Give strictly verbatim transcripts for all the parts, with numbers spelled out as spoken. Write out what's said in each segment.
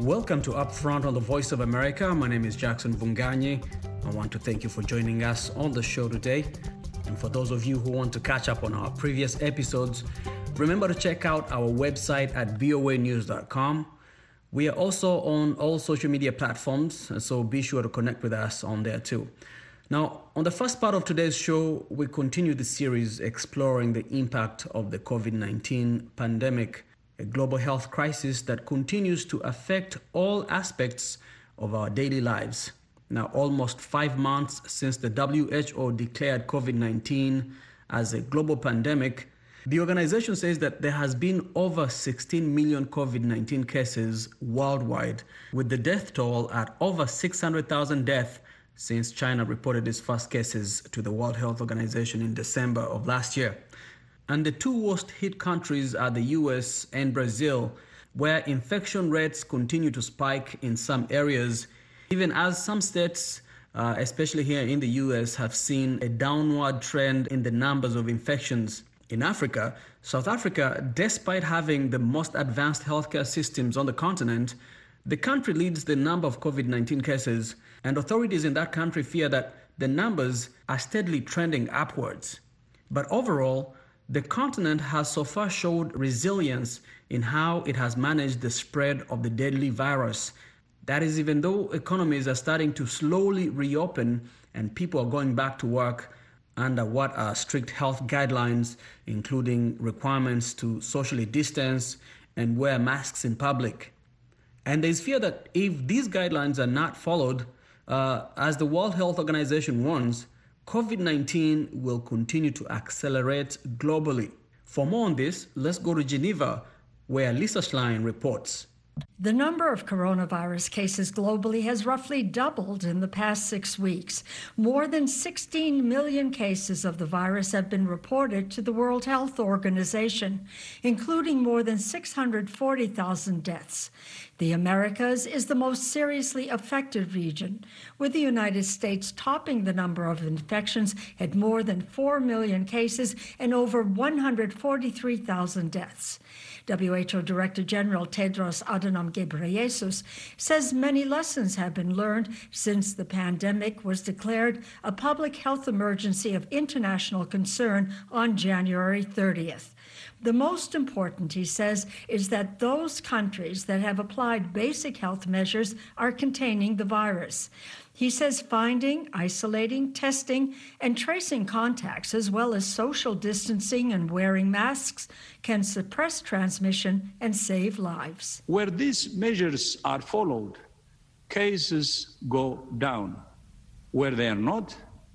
Welcome to Upfront on the Voice of America. My name is Jackson Vunganyi. I want to thank you for joining us on the show today. And for those of you who want to catch up on our previous episodes, remember to check out our website at v o a news dot com. We are also on all social media platforms, so be sure to connect with us on there too. Now, on the first part of today's show, we continue the series exploring the impact of the covid nineteen pandemic, a global health crisis that continues to affect all aspects of our daily lives. Now, almost five months since the W H O declared covid nineteen as a global pandemic, the organization says that there has been over sixteen million covid nineteen cases worldwide, with the death toll at over six hundred thousand deaths since China reported its first cases to the World Health Organization in December of last year. And the two worst hit countries are the U S and Brazil, where infection rates continue to spike in some areas, even as some states, uh, especially here in the U S, have seen a downward trend in the numbers of infections. In Africa, South Africa, despite having the most advanced healthcare systems on the continent, the country leads the number of covid nineteen cases, and authorities in that country fear that the numbers are steadily trending upwards. But overall, the continent has so far showed resilience in how it has managed the spread of the deadly virus. That is, even though economies are starting to slowly reopen and people are going back to work under what are strict health guidelines, including requirements to socially distance and wear masks in public. And there's fear that if these guidelines are not followed, uh, as the World Health Organization warns, covid nineteen will continue to accelerate globally. For more on this, let's go to Geneva, where Lisa Schlein reports. The number of coronavirus cases globally has roughly doubled in the past six weeks. More than sixteen million cases of the virus have been reported to the World Health Organization, including more than six hundred forty thousand deaths. The Americas is the most seriously affected region, with the United States topping the number of infections at more than four million cases and over one hundred forty-three thousand deaths. W H O Director General Tedros Adhanom Ghebreyesus says many lessons have been learned since the pandemic was declared a public health emergency of international concern on January thirtieth. The most important, he says, is that those countries that have applied basic health measures are containing the virus. He says finding, isolating, testing, and tracing contacts, as well as social distancing and wearing masks, can suppress transmission and save lives. Where these measures are followed, cases go down. Where they are not,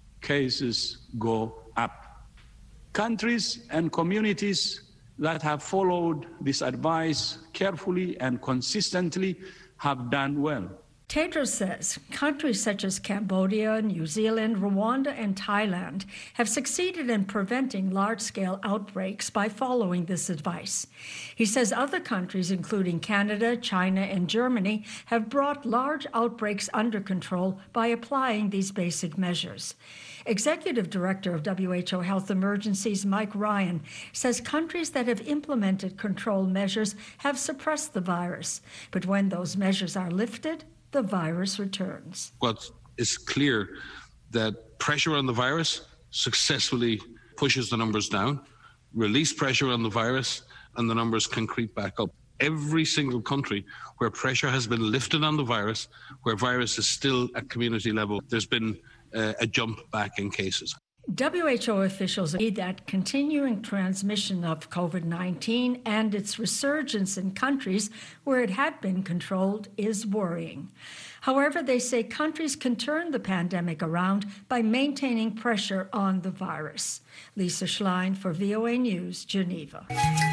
cases go up. Countries and communities that have followed this advice carefully and consistently have done well. Tedros says countries such as Cambodia, New Zealand, Rwanda, and Thailand have succeeded in preventing large-scale outbreaks by following this advice. He says other countries, including Canada, China, and Germany, have brought large outbreaks under control by applying these basic measures. Executive Director of W H O Health Emergencies, Mike Ryan, says countries that have implemented control measures have suppressed the virus. But when those measures are lifted, the virus returns. What is clear that pressure on the virus successfully pushes the numbers down, release pressure on the virus, and the numbers can creep back up. Every single country where pressure has been lifted on the virus, where virus is still at community level, there's been uh, a jump back in cases. W H O officials agree that continuing transmission of covid nineteen and its resurgence in countries where it had been controlled is worrying. However, they say countries can turn the pandemic around by maintaining pressure on the virus. Lisa Schlein for V O A News, Geneva.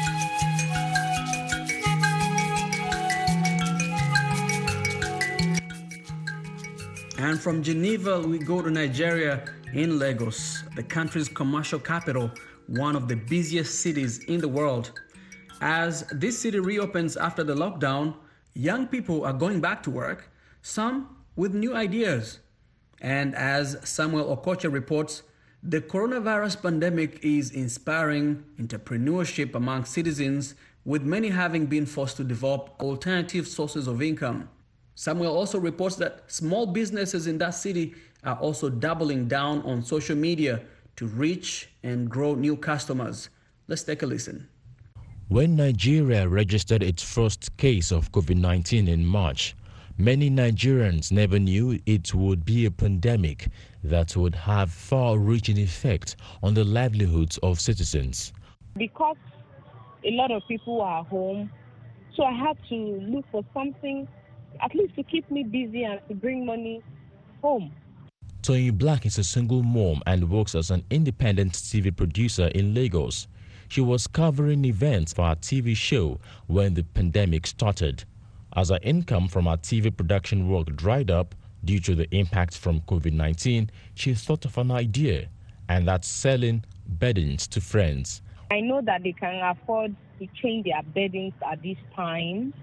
And from Geneva, we go to Nigeria in Lagos, the country's commercial capital, one of the busiest cities in the world. As this city reopens after the lockdown, young people are going back to work, some with new ideas. And as Samuel Okocha reports, the coronavirus pandemic is inspiring entrepreneurship among citizens with many having been forced to develop alternative sources of income. Samuel also reports that small businesses in that city are also doubling down on social media to reach and grow new customers. Let's take a listen. When Nigeria registered its first case of COVID nineteen in March, many Nigerians never knew it would be a pandemic that would have far-reaching effect on the livelihoods of citizens. Because a lot of people are home, so I had to look for something at least to keep me busy and to bring money home. Toyin Black is a single mom and works as an independent T V producer in Lagos. She was covering events for her T V show when the pandemic started. As her income from her T V production work dried up due to the impact from COVID nineteen, she thought of an idea, and that's selling beddings to friends. I know that they can afford to change their beddings at this time,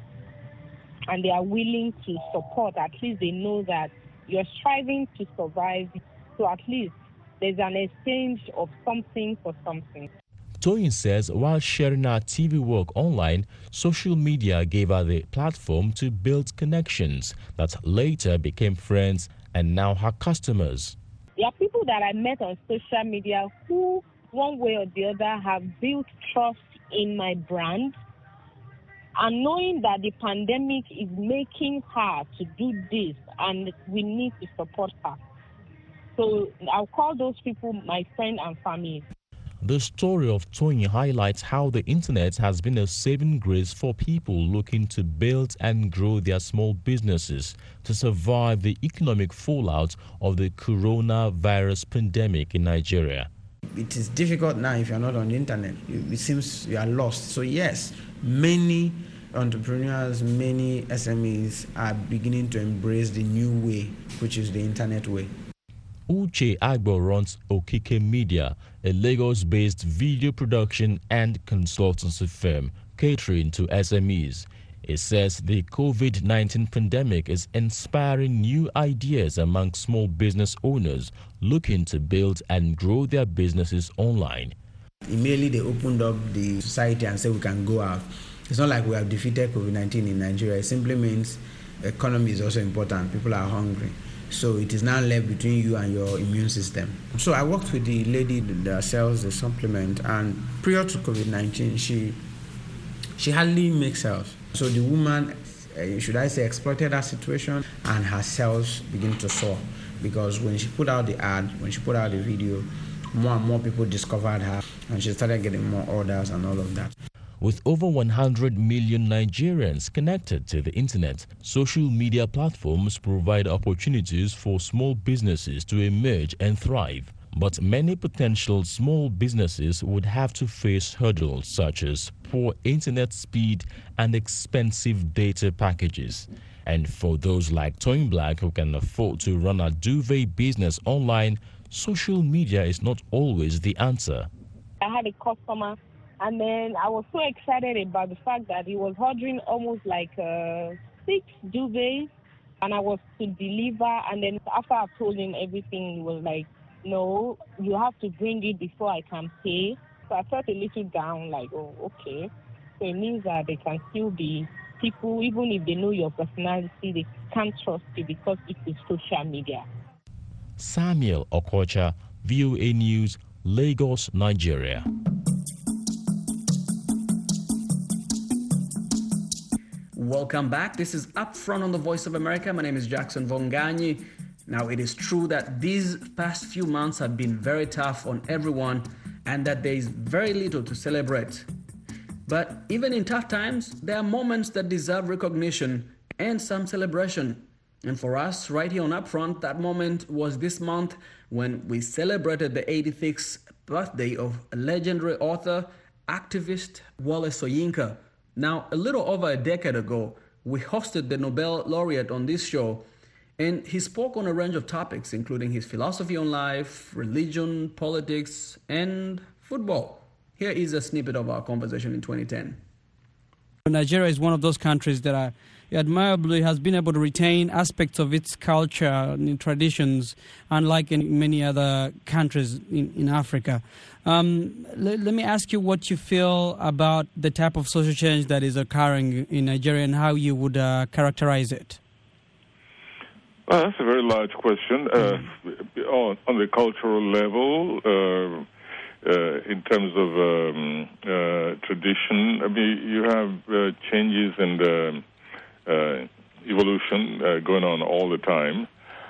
and they are willing to support. At least they know that you're striving to survive, so at least there's an exchange of something for something. Toyin says while sharing her T V work online, social media gave her the platform to build connections that later became friends and now her customers. There are people that I met on social media who, one way or the other, have built trust in my brand. And knowing that the pandemic is making her to do this and we need to support her. So I'll call those people my friend and family. The story of Toyin highlights how the internet has been a saving grace for people looking to build and grow their small businesses to survive the economic fallout of the coronavirus pandemic in Nigeria. It is difficult now if you're not on the internet. It seems you are lost. So yes, many entrepreneurs, many S M Es are beginning to embrace the new way, which is the internet way. Uche Agbo runs Okike Media, a Lagos-based video production and consultancy firm catering to S M Es. It says the COVID nineteen pandemic is inspiring new ideas among small business owners looking to build and grow their businesses online. Immediately they opened up the society and said we can go out. It's not like we have defeated COVID nineteen in Nigeria. It simply means economy is also important. People are hungry. So it is now left between you and your immune system. So I worked with the lady that sells the supplement, and prior to COVID nineteen, she she hardly makes sales. So the woman, uh, should I say, exploited that situation, and her sales begin to soar. Because when she put out the ad, when she put out the video, more and more people discovered her, and she started getting more orders and all of that. With over one hundred million Nigerians connected to the internet, social media platforms provide opportunities for small businesses to emerge and thrive. But many potential small businesses would have to face hurdles such as poor internet speed and expensive data packages. And for those like Toyin Black who can afford to run a duvet business online, social media is not always the answer. I had a customer, and then I was so excited about the fact that he was ordering almost like uh, six duvets, and I was to deliver. And then after I told him everything, he was like, no, you have to bring it before I can pay. So I felt a little down, like, oh, okay. So it means that they can still be people, even if they know your personality, they can't trust you because it is social media. Samuel Okocha, V O A News, Lagos, Nigeria. Welcome back. This is Upfront on the Voice of America. My name is Jackson Vonganyi. Now, it is true that these past few months have been very tough on everyone and that there is very little to celebrate. But even in tough times, there are moments that deserve recognition and some celebration. And for us, right here on Upfront, that moment was this month when we celebrated the eighty-sixth birthday of a legendary author, activist Wole Soyinka. Now, a little over a decade ago, we hosted the Nobel laureate on this show, and he spoke on a range of topics, including his philosophy on life, religion, politics, and football. Here is a snippet of our conversation in twenty ten. Nigeria is one of those countries that are admirably has been able to retain aspects of its culture and traditions, unlike in many other countries in, in Africa. Um, let, let me ask you what you feel about the type of social change that is occurring in Nigeria and how you would uh, characterize it. Well, that's a very large question. Uh, on, on the cultural level, uh, uh, in terms of um, uh, tradition, I mean, you have uh, changes and uh, uh, evolution uh, going on all the time.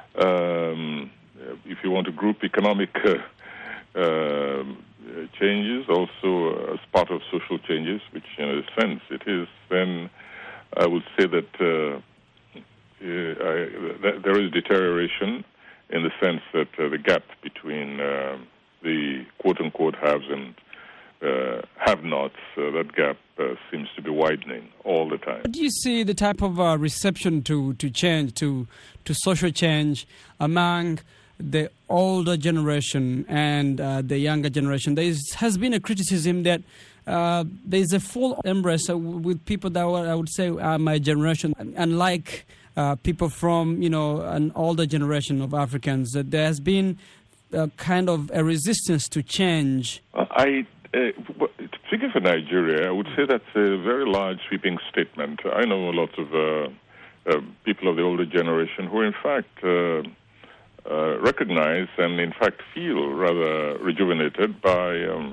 Um, if you want to group economic uh, uh, changes also as part of social changes, which in a sense it is, then I would say that uh, Uh, I, th- there is deterioration in the sense that uh, the gap between uh, the quote-unquote haves and uh, have-nots, uh, that gap uh, seems to be widening all the time. Do you see the type of uh, reception to, to change, to, to social change among the older generation and uh, the younger generation? There is, has been a criticism that uh, there is a full embrace uh, with people that I would say are my generation, unlike Uh, people from, you know, an older generation of Africans, that there has been a kind of a resistance to change. Uh, I, uh, speaking for Nigeria, I would say that's a very large sweeping statement. I know a lot of uh, uh, people of the older generation who, in fact, uh, uh, recognize and, in fact, feel rather rejuvenated by um,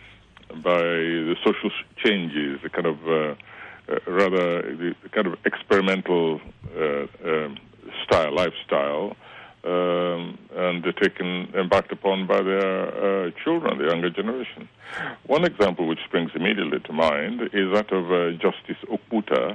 by the social changes, the kind of uh, Uh, rather the kind of experimental uh, um, style, lifestyle, um, and they're taken, embarked upon by their uh, children, the younger generation. One example which springs immediately to mind is that of uh, Justice Okputa, uh,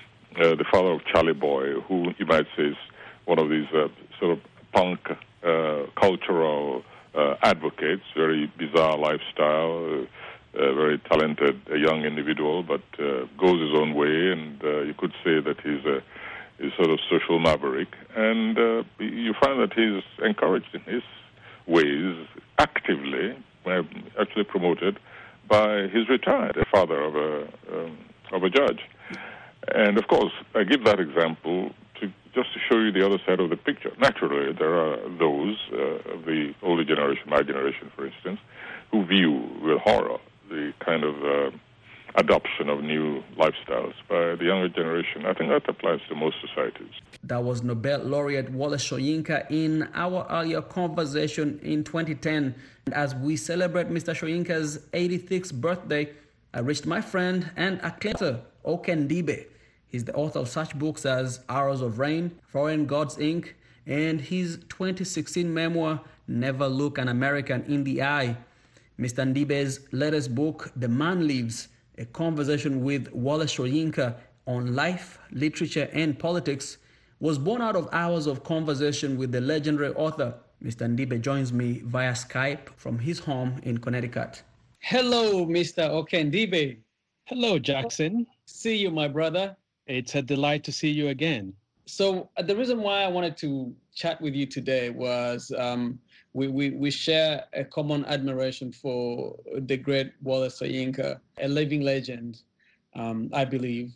the father of Charlie Boy, who you might say is one of these uh, sort of punk uh, cultural uh, advocates, very bizarre lifestyle, uh, a very talented a young individual, but uh, goes his own way, and uh, you could say that he's a, he's sort of social maverick. And uh, you find that he's encouraged in his ways actively, uh, actually promoted by his retired father of a um, of a judge. And of course, I give that example to just to show you the other side of the picture. Naturally, there are those uh, of the older generation, my generation, for instance, who view with horror the kind of uh, adoption of new lifestyles by the younger generation. I think that applies to most societies. That was Nobel laureate Wole Soyinka in our earlier conversation in twenty ten. And as we celebrate Mister Soyinka's eighty-sixth birthday, I reached my friend and acclaimed Oke Ndibe. He's the author of such books as Arrows of Rain, Foreign Gods, Incorporated, and his twenty sixteen memoir, Never Look an American in the Eye. Mister Ndibe's latest book, The Man Lives, a conversation with Wole Soyinka on life, literature, and politics, was born out of hours of conversation with the legendary author. Mister Ndibe joins me via Skype from his home in Connecticut. Hello, Mister Oke Ndibe. Hello, Jackson. See you, my brother. It's a delight to see you again. So uh, the reason why I wanted to chat with you today was um, we, we, we share a common admiration for the great Wole Soyinka, a living legend, um, I believe.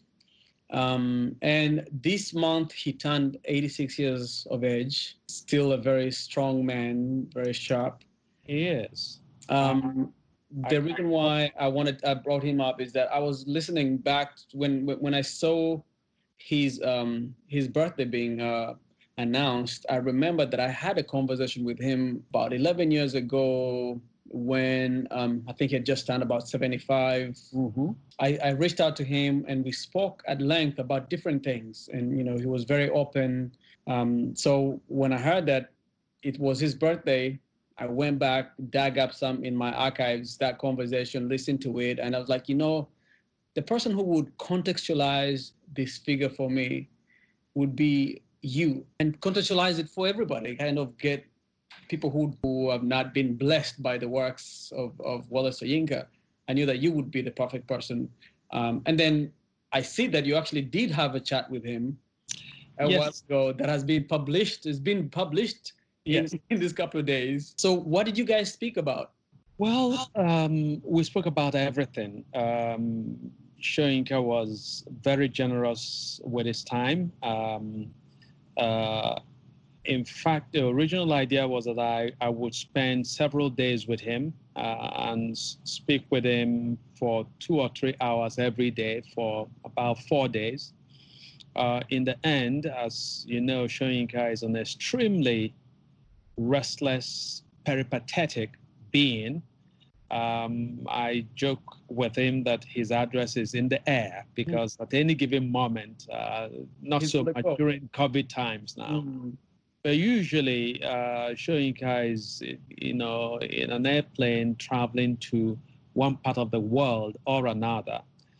Um, and this month he turned eighty-six years of age, still a very strong man, very sharp. He is. Um, the I, reason why I wanted I brought him up is that I was listening back when when I saw his um, his birthday being uh, announced. I remember that I had a conversation with him about eleven years ago when um, I think he had just turned about seventy-five. Mm-hmm. I, I reached out to him and we spoke at length about different things. And, you know, he was very open. Um, so when I heard that it was his birthday, I went back, dug up some in my archives, that conversation, listened to it. And I was like, you know, the person who would contextualize this figure for me would be you, and contextualize it for everybody, kind of get people who, who have not been blessed by the works of, of Wole Soyinka. I knew that you would be the perfect person. Um, and then I see that you actually did have a chat with him a yes. while ago that has been published, it's been published yes. in, in this couple of days. So what did you guys speak about? Well, um, we spoke about everything. Um, Soyinka was very generous with his time. Um, uh, in fact, the original idea was that I, I would spend several days with him uh, and speak with him for two or three hours every day for about four days. Uh, in the end, as you know, Soyinka is an extremely restless, peripatetic being. Um, I joke with him that his address is in the air because mm. at any given moment, uh, not He's so much go. during COVID times now, mm. but usually uh, Soyinka is, you know, in an airplane traveling to one part of the world or another.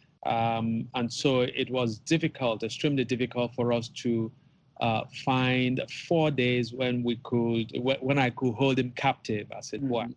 Um, and so it was difficult, extremely difficult for us to uh, find four days when we could, when I could hold him captive, as it mm-hmm. were.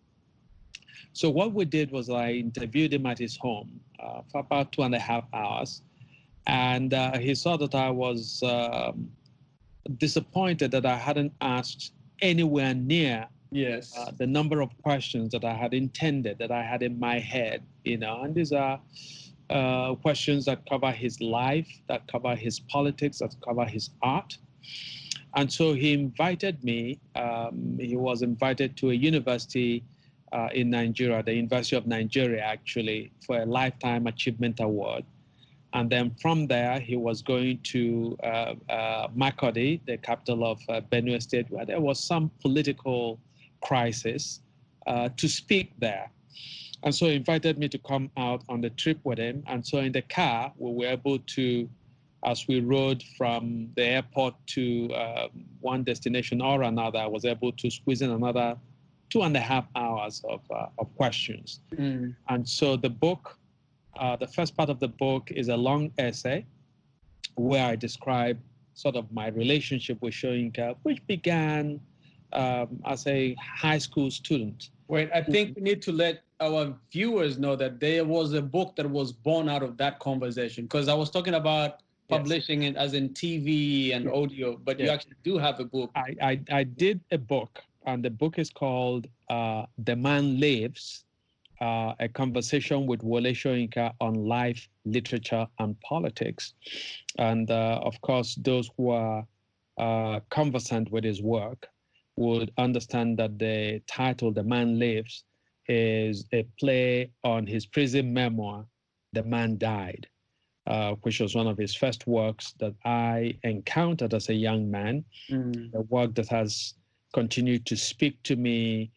So what we did was I interviewed him at his home uh, for about two and a half hours. And uh, he saw that I was um, disappointed that I hadn't asked anywhere near yes. uh, the number of questions that I had intended, that I had in my head, you know, and these are Uh, questions that cover his life, that cover his politics, that cover his art. And so he invited me, um, he was invited to a university uh, in Nigeria, the University of Nigeria actually, for a Lifetime Achievement Award. And then from there, he was going to uh, uh, Makurdi, the capital of uh, Benue State, where there was some political crisis, uh, to speak there. And so he invited me to come out on the trip with him. And so in the car, we were able to, as we rode from the airport to uh, one destination or another, I was able to squeeze in another two and a half hours of, uh, of questions. Mm. And so the book, uh, the first part of the book is a long essay where I describe sort of my relationship with Soyinka, which began um, as a high school student. Wait, I think we need to let our viewers know that there was a book that was born out of that conversation, because I was talking about publishing yes. it as in T V and yes. audio, but yes. you actually do have a book. I, I, I did a book, and the book is called uh, The Man Lives, uh, a conversation with Wole Soyinka on life, literature, and politics. And uh, of course, those who are uh, conversant with his work would understand that the title, The Man Lives, is a play on his prison memoir, The Man Died, uh, which was one of his first works that I encountered as a young man, mm. a work that has continued to speak to me,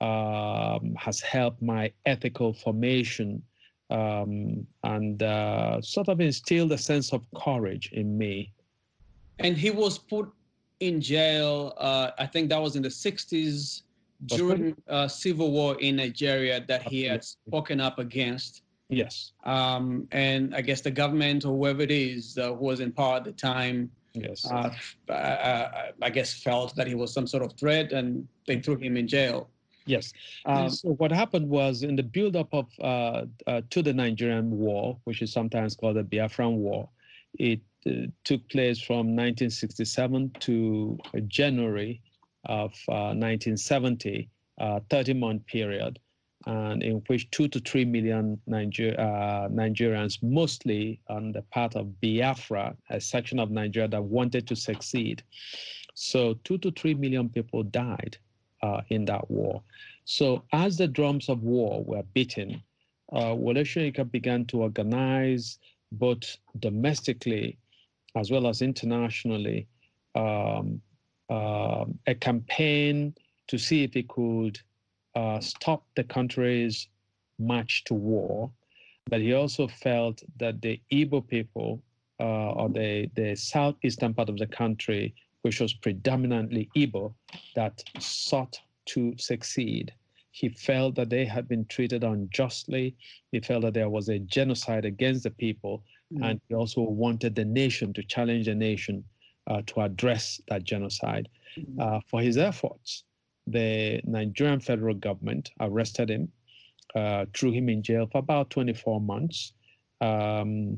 um, has helped my ethical formation, um, and uh, sort of instilled a sense of courage in me. And he was put in jail, uh, I think that was in the sixties, during uh, civil war in Nigeria that he had spoken up against. Yes. Um, and I guess the government or whoever it is uh, who was in power at the time, yes, uh, uh, I guess felt that he was some sort of threat, and they threw him in jail. Yes. Um, so what happened was, in the build-up of uh, uh, to the Nigerian War, which is sometimes called the Biafran War, it uh, took place from nineteen sixty-seven to January of uh, nineteen seventy, uh, thirty-month period, and in which two to three million Niger uh, Nigerians, mostly on the part of Biafra, a section of Nigeria that wanted to succeed. So two to three million people died uh, in that war. So as the drums of war were beaten, uh, Wole Soyinka began to organize, both domestically as well as internationally, um, uh, a campaign to see if he could uh, stop the country's march to war. But he also felt that the Igbo people, uh, or the, the southeastern part of the country, which was predominantly Igbo, that sought to succeed, he felt that they had been treated unjustly. He felt that there was a genocide against the people, mm. and he also wanted the nation to challenge the nation uh, to address that genocide. Mm. Uh, for his efforts, the Nigerian federal government arrested him, uh, threw him in jail for about twenty-four months, um,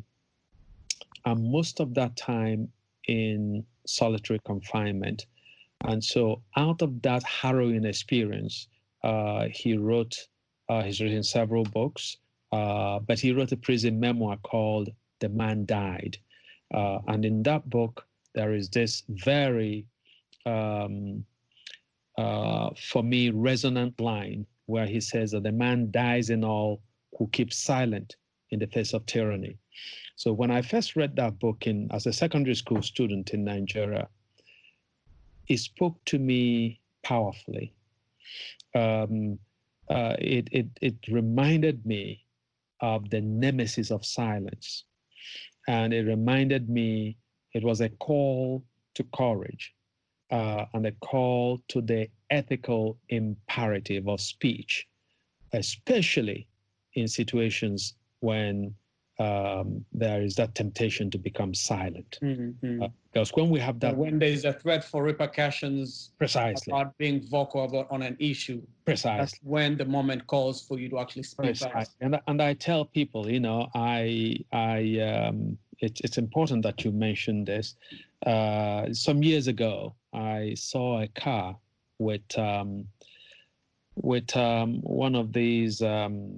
and most of that time in solitary confinement. And so out of that harrowing experience, uh, he wrote, uh, he's written several books, uh, but he wrote a prison memoir called The Man Died. Uh, and in that book, there is this very, um, uh, for me, resonant line where he says that the man dies in all who keeps silent in the face of tyranny. So when I first read that book in as a secondary school student in Nigeria, it spoke to me powerfully. Um, uh, it, it, it reminded me of the nemesis of silence. And it reminded me it was a call to courage uh, and a call to the ethical imperative of speech, especially in situations when um, there is that temptation to become silent. Mm-hmm. Uh, because when we have that... When there is a threat for repercussions precisely about being vocal about on an issue, precisely. That's when the moment calls for you to actually speak. And, and I tell people, you know, I, I, um, it, it's important that you mention this. Uh, some years ago, I saw a car with, um, with um, one of these, um,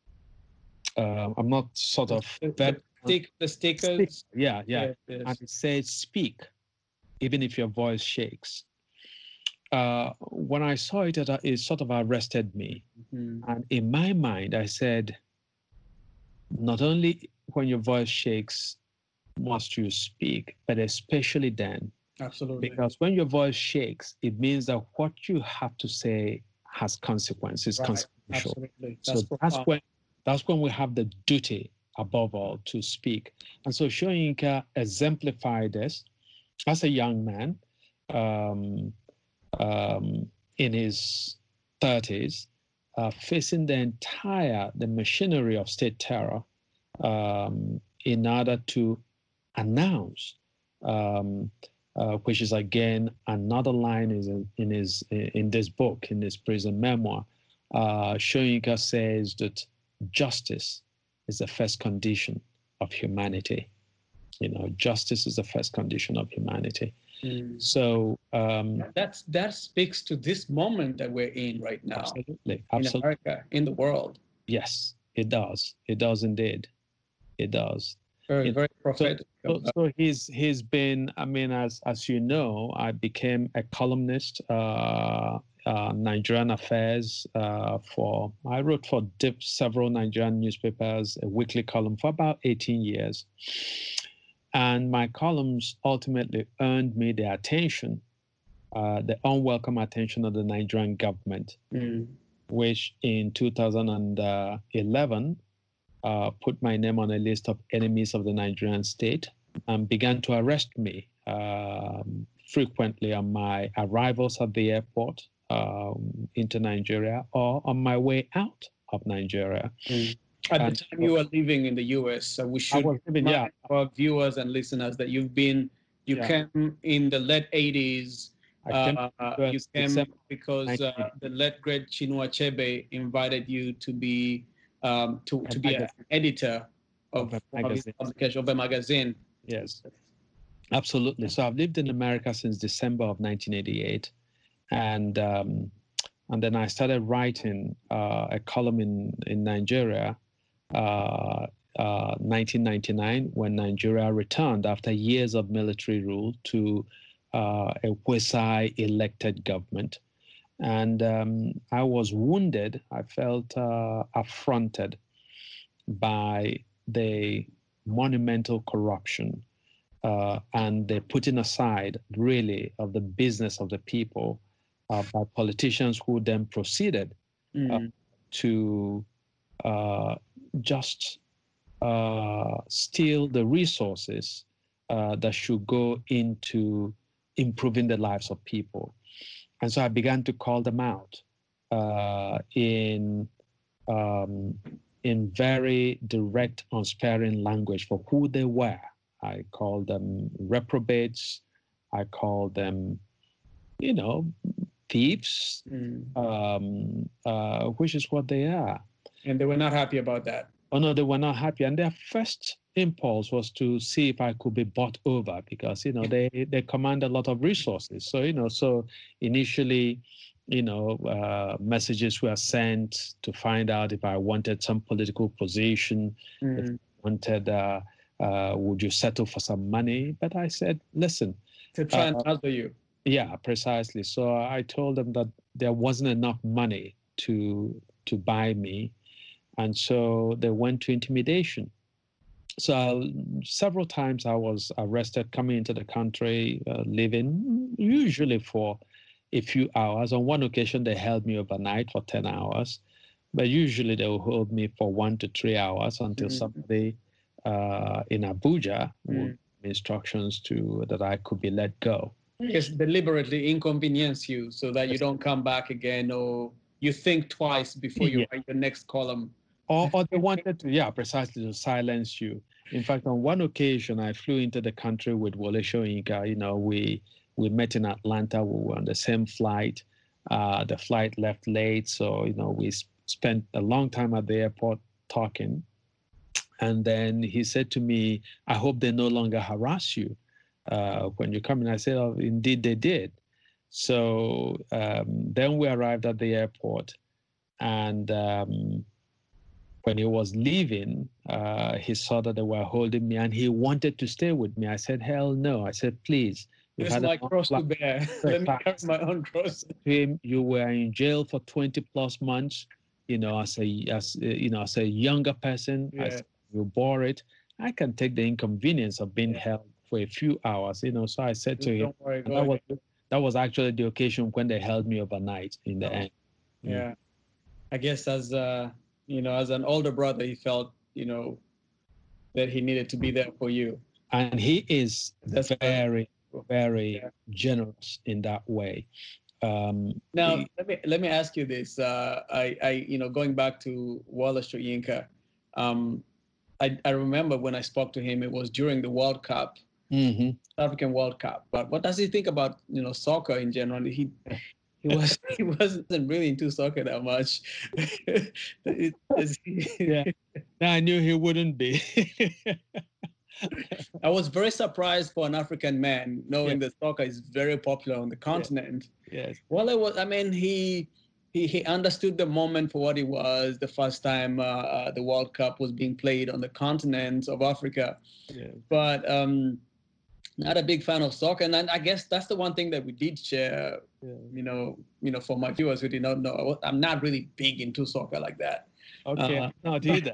uh, I'm not sort of... The, stick, the stickers? Yeah, yeah. Yes, yes. And it says, speak, even if your voice shakes. Uh, when I saw it, it, it sort of arrested me. Mm-hmm. And in my mind, I said, not only when your voice shakes must you speak, but especially then. Absolutely. Because when your voice shakes, it means that what you have to say has consequences. Right. Consequential. Absolutely. So that's, that's when, that's when we have the duty, above all, to speak. And so Soyinka exemplified this as a young man. Um, Um, in his thirties, uh, facing the entire, the machinery of state terror um, in order to announce, um, uh, which is again another line is in, in his in this book, in this prison memoir. Uh, Soyinka says that justice is the first condition of humanity. You know, justice is the first condition of humanity. Mm. So um, that's that speaks to this moment that we're in right now. Absolutely, in absolutely. America, in the world. Yes, it does. It does indeed. It does. Very, it, very prophetic. So, so, so he's he's been. I mean, as as you know, I became a columnist, uh, uh, Nigerian affairs uh, for. I wrote for dip, several Nigerian newspapers, a weekly column for about eighteen years. And my columns ultimately earned me the attention, uh, the unwelcome attention of the Nigerian government, mm. which in two thousand eleven uh, put my name on a list of enemies of the Nigerian state and began to arrest me um, frequently on my arrivals at the airport um, into Nigeria or on my way out of Nigeria. Mm. At and the time you were living in the U S, so we should living, remind yeah. our viewers and listeners that you've been, you yeah. came in the late eighties. Uh, you came because uh, the late great Chinua Achebe invited you to be um, to, to be an editor of, of, a magazine. Of, of a magazine. Yes, absolutely. So I've lived in America since December of nineteen eighty-eight, and um, and then I started writing uh, a column in in Nigeria. Uh, uh, nineteen ninety-nine, when Nigeria returned after years of military rule to uh, a quasi-elected government. And um, I was wounded. I felt uh, affronted by the monumental corruption uh, and the putting aside, really, of the business of the people uh, by politicians who then proceeded mm. uh, to uh, just uh, steal the resources uh, that should go into improving the lives of people. And so I began to call them out uh, in, um, in very direct, unsparing language for who they were. I called them reprobates. I called them, you know, thieves, mm. um, uh, which is what they are. And they were not happy about that. Oh, no, they were not happy. And their first impulse was to see if I could be bought over because, you know, they, they command a lot of resources. So, you know, so initially you know, uh, messages were sent to find out if I wanted some political position, mm. if I wanted, uh, uh, would you settle for some money? But I said, listen. To try uh, and answer you. Yeah, precisely. So I told them that there wasn't enough money to to buy me. And so they went to intimidation. So several times I was arrested coming into the country, uh, living usually for a few hours. On one occasion, they held me overnight for ten hours, but usually they will hold me for one to three hours until mm-hmm. somebody uh, in Abuja mm-hmm. would give me instructions to that I could be let go. Just deliberately inconvenience you so that you don't come back again, or you think twice before you yeah. write the next column. Or, or they wanted to, yeah, precisely to silence you. In fact, on one occasion, I flew into the country with Wole Soyinka. You know, we we met in Atlanta. We were on the same flight. Uh, the flight left late, so you know we spent a long time at the airport talking. And then he said to me, "I hope they no longer harass you uh, when you come in." I said, "Oh, indeed they did." So um, then we arrived at the airport, and um, when he was leaving, uh, he saw that they were holding me, and he wanted to stay with me. I said, "Hell no!" I said, "Please." It's my cross to bear. Let me carry my own cross. Him, you were in jail for twenty plus months. You know, as a as you know, as a younger person, yeah. as you bore it. I can take the inconvenience of being yeah. held for a few hours. You know, so I said to him, worry, that was that was actually the occasion when they held me overnight. In the oh. end, yeah. yeah, I guess as uh, you know, as an older brother, he felt you know that he needed to be there for you, and he is That's very. very yeah. generous in that way. Um, now, he, let me let me ask you this. Uh, I, I, you know, going back to Wole Soyinka, um, I, I remember when I spoke to him, it was during the World Cup, mm-hmm. African World Cup. But what does he think about, you know, soccer in general? He he was he wasn't really into soccer that much. it, yeah, I knew he wouldn't be. I was very surprised for an African man, knowing yeah. that soccer is very popular on the continent. Yes. yes. Well, it was. I mean, he he he understood the moment for what it was. The first time uh, uh, the World Cup was being played on the continent of Africa. Yeah. But um, not a big fan of soccer, and I guess that's the one thing that we did share. Yeah. You know, you know, for my viewers who did not know, I'm not really big into soccer like that. Okay, uh, not either.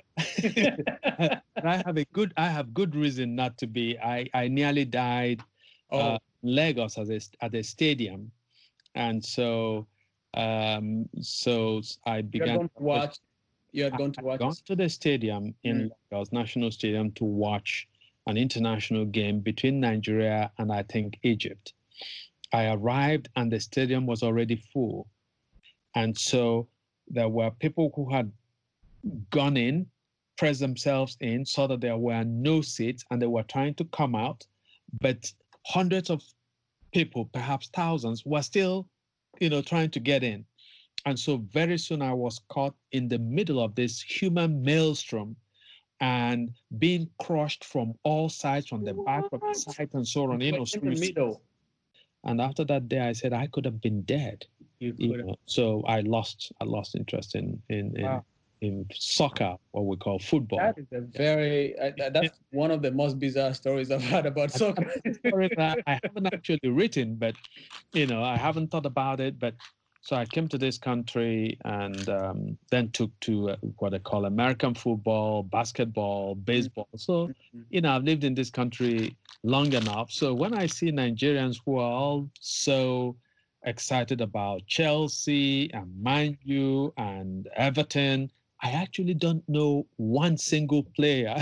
I have a good. I have good reason not to be. I, I nearly died oh. uh, in Lagos at a, at a stadium, and so um, so I began You're going to watch. You had gone to watch. Gone to the stadium in mm. Lagos National Stadium to watch an international game between Nigeria and I think Egypt. I arrived and the stadium was already full, and so there were people who had gone in, pressed themselves in, saw that there were no seats, and they were trying to come out, but hundreds of people, perhaps thousands, were still, you know, trying to get in. And so very soon I was caught in the middle of this human maelstrom and being crushed from all sides, from the back, from the side, and so on. You know, in the middle. And after that day, I said I could have been dead. You you know? So I lost, I lost interest in in. in wow. in soccer, what we call football. That is a very, uh, that's one of the most bizarre stories I've heard about soccer. I haven't actually written, but, you know, I haven't thought about it. But so I came to this country and um, then took to uh, what they call American football, basketball, baseball. So, you know, I've lived in this country long enough. So when I see Nigerians who are all so excited about Chelsea and Man U and Everton, I actually don't know one single player.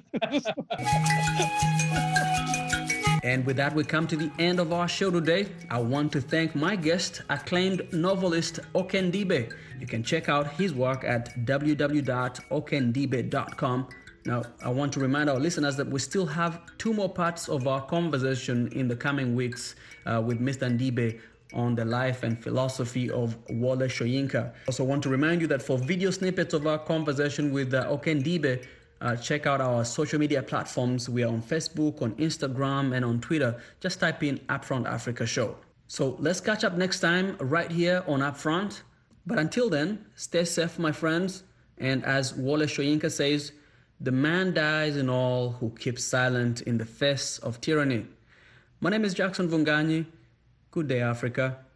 And with that, we come to the end of our show today. I want to thank my guest, acclaimed novelist Okendibe. You can check out his work at w w w dot okendibe dot com. Now, I want to remind our listeners that we still have two more parts of our conversation in the coming weeks uh, with Mister Ndibe on the life and philosophy of Wole Soyinka. Also want to remind you that for video snippets of our conversation with uh, Okendibe, uh, check out our social media platforms. We are on Facebook, on Instagram, and on Twitter. Just type in Upfront Africa Show. So let's catch up next time right here on Upfront. But until then, stay safe, my friends. And as Wole Soyinka says, the man dies in all who keeps silent in the face of tyranny. My name is Jackson Vunganyi. Good day, Africa.